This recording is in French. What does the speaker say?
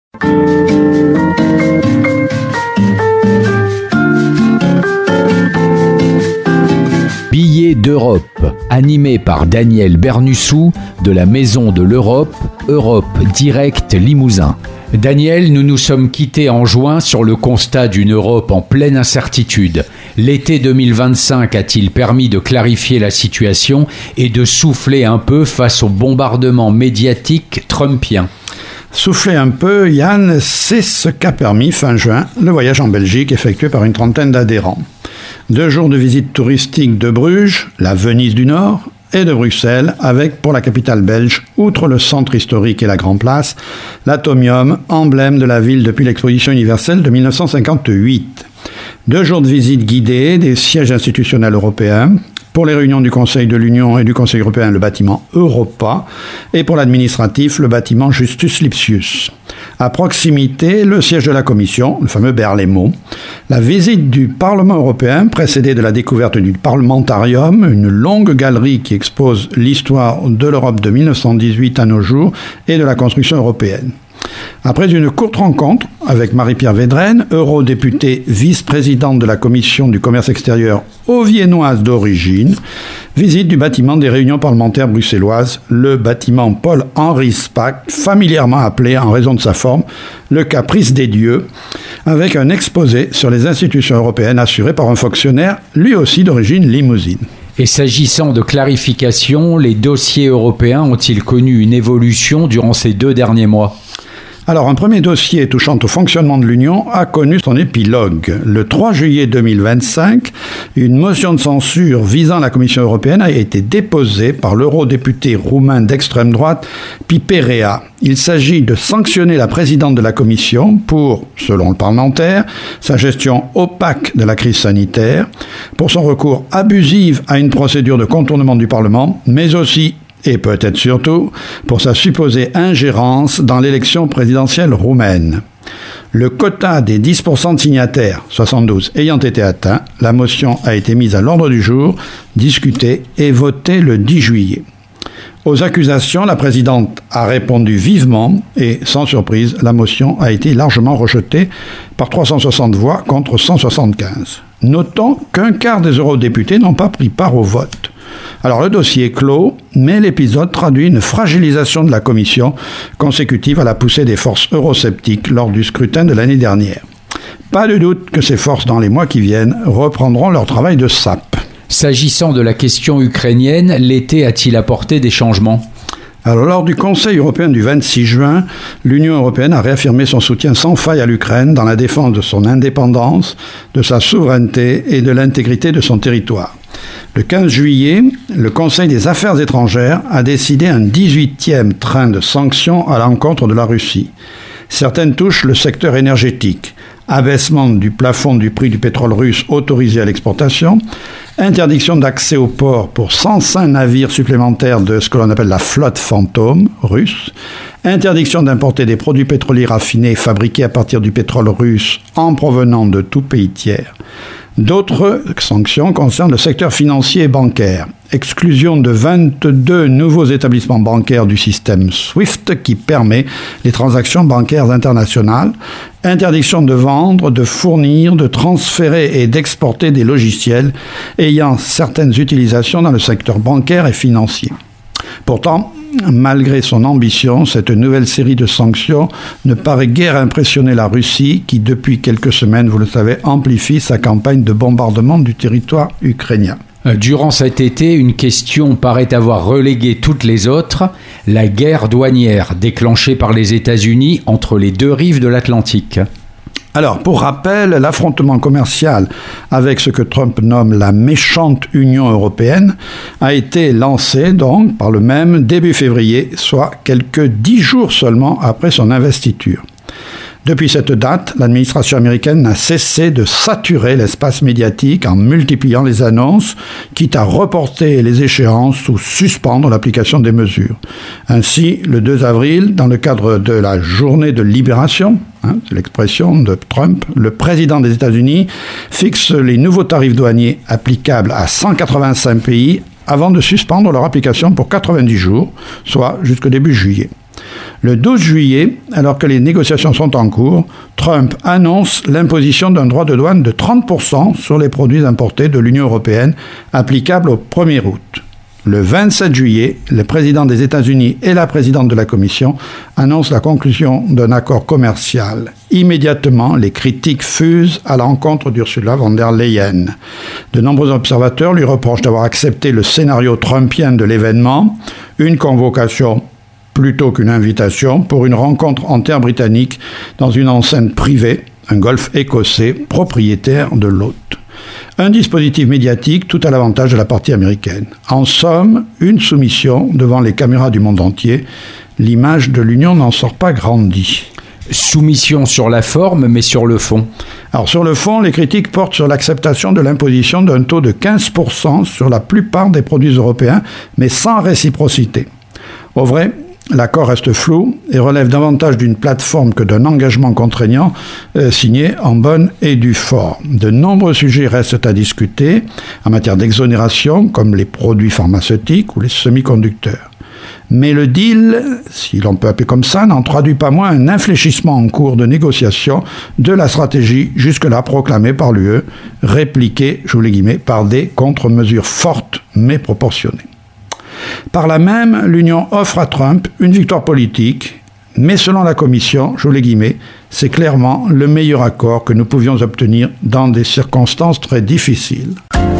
Billets d'Europe, animé par Daniel Bernussou de la Maison de l'Europe, Europe Direct Limousin. Daniel, nous nous sommes quittés en juin sur le constat d'une Europe en pleine incertitude. L'été 2025 a-t-il permis de clarifier la situation et de souffler un peu face au bombardement médiatique trumpien ? Souffler un peu, Yann, c'est ce qu'a permis fin juin le voyage en Belgique effectué par une trentaine d'adhérents. 2 jours de visite touristique de Bruges, la Venise du Nord, et de Bruxelles, avec pour la capitale belge, outre le centre historique et la Grand Place, l'Atomium, emblème de la ville depuis l'exposition universelle de 1958. 2 jours de visite guidée des sièges institutionnels européens, pour les réunions du Conseil de l'Union et du Conseil européen, le bâtiment Europa, et pour l'administratif, le bâtiment Justus Lipsius. À proximité, le siège de la Commission, le fameux Berlaymont, la visite du Parlement européen, précédée de la découverte du Parlementarium, une longue galerie qui expose l'histoire de l'Europe de 1918 à nos jours et de la construction européenne. Après une courte rencontre avec Marie-Pierre Védrenne, eurodéputée vice-présidente de la Commission du commerce extérieur viennoise d'origine, visite du bâtiment des réunions parlementaires bruxelloises, le bâtiment Paul-Henri Spaak, familièrement appelé, en raison de sa forme, le Caprice des dieux, avec un exposé sur les institutions européennes assuré par un fonctionnaire, lui aussi d'origine limousine. Et s'agissant de clarification, les dossiers européens ont-ils connu une évolution durant ces 2 derniers mois ? Alors, un premier dossier touchant au fonctionnement de l'Union a connu son épilogue. Le 3 juillet 2025, une motion de censure visant la Commission européenne a été déposée par l'eurodéputé roumain d'extrême droite, Piperea. Il s'agit de sanctionner la présidente de la Commission pour, selon le parlementaire, sa gestion opaque de la crise sanitaire, pour son recours abusif à une procédure de contournement du Parlement, mais aussi et peut-être surtout pour sa supposée ingérence dans l'élection présidentielle roumaine. Le quota des 10% de signataires, 72, ayant été atteint, la motion a été mise à l'ordre du jour, discutée et votée le 10 juillet. Aux accusations, la présidente a répondu vivement et, sans surprise, la motion a été largement rejetée par 360 voix contre 175. Notons qu'un quart des eurodéputés n'ont pas pris part au vote. Alors le dossier est clos, mais l'épisode traduit une fragilisation de la Commission consécutive à la poussée des forces eurosceptiques lors du scrutin de l'année dernière. Pas de doute que ces forces, dans les mois qui viennent, reprendront leur travail de sape. S'agissant de la question ukrainienne, l'été a-t-il apporté des changements ? Alors, lors du Conseil européen du 26 juin, l'Union européenne a réaffirmé son soutien sans faille à l'Ukraine dans la défense de son indépendance, de sa souveraineté et de l'intégrité de son territoire. Le 15 juillet, le Conseil des affaires étrangères a décidé un 18e train de sanctions à l'encontre de la Russie. Certaines touchent le secteur énergétique. Abaissement du plafond du prix du pétrole russe autorisé à l'exportation, interdiction d'accès au port pour 105 navires supplémentaires de ce que l'on appelle la flotte fantôme russe, interdiction d'importer des produits pétroliers raffinés fabriqués à partir du pétrole russe en provenant de tout pays tiers. D'autres sanctions concernent le secteur financier et bancaire. Exclusion de 22 nouveaux établissements bancaires du système SWIFT qui permet les transactions bancaires internationales. Interdiction de vendre, de fournir, de transférer et d'exporter des logiciels ayant certaines utilisations dans le secteur bancaire et financier. Pourtant, malgré son ambition, cette nouvelle série de sanctions ne paraît guère impressionner la Russie qui, depuis quelques semaines, vous le savez, amplifie sa campagne de bombardement du territoire ukrainien. Durant cet été, une question paraît avoir relégué toutes les autres, la guerre douanière déclenchée par les États-Unis entre les 2 rives de l'Atlantique. Alors, pour rappel, l'affrontement commercial avec ce que Trump nomme la méchante Union européenne a été lancé donc par le même début février, soit quelques 10 jours seulement après son investiture. Depuis cette date, l'administration américaine n'a cessé de saturer l'espace médiatique en multipliant les annonces, quitte à reporter les échéances ou suspendre l'application des mesures. Ainsi, le 2 avril, dans le cadre de la journée de libération, c'est l'expression de Trump, le président des États-Unis fixe les nouveaux tarifs douaniers applicables à 185 pays avant de suspendre leur application pour 90 jours, soit jusqu'au début juillet. Le 12 juillet, alors que les négociations sont en cours, Trump annonce l'imposition d'un droit de douane de 30% sur les produits importés de l'Union européenne, applicable au 1er août. Le 27 juillet, le président des États-Unis et la présidente de la Commission annoncent la conclusion d'un accord commercial. Immédiatement, les critiques fusent à l'encontre d'Ursula von der Leyen. De nombreux observateurs lui reprochent d'avoir accepté le scénario trumpien de l'événement, une convocation plutôt qu'une invitation pour une rencontre en terre britannique dans une enceinte privée, un golfe écossais propriétaire de l'hôte. Un dispositif médiatique tout à l'avantage de la partie américaine. En somme, une soumission devant les caméras du monde entier. L'image de l'Union n'en sort pas grandie. Soumission sur la forme, mais sur le fond. Alors sur le fond, les critiques portent sur l'acceptation de l'imposition d'un taux de 15% sur la plupart des produits européens, mais sans réciprocité. Au vrai, l'accord reste flou et relève davantage d'une plateforme que d'un engagement contraignant signé en bonne et due forme. De nombreux sujets restent à discuter en matière d'exonération, comme les produits pharmaceutiques ou les semi-conducteurs. Mais le deal, si l'on peut appeler comme ça, n'en traduit pas moins un infléchissement en cours de négociation de la stratégie jusque-là proclamée par l'UE, répliquée, j'ouvre les guillemets, par des contre-mesures fortes mais proportionnées. Par là même, l'Union offre à Trump une victoire politique, mais selon la Commission, j'ouvre les guillemets, c'est clairement le meilleur accord que nous pouvions obtenir dans des circonstances très difficiles.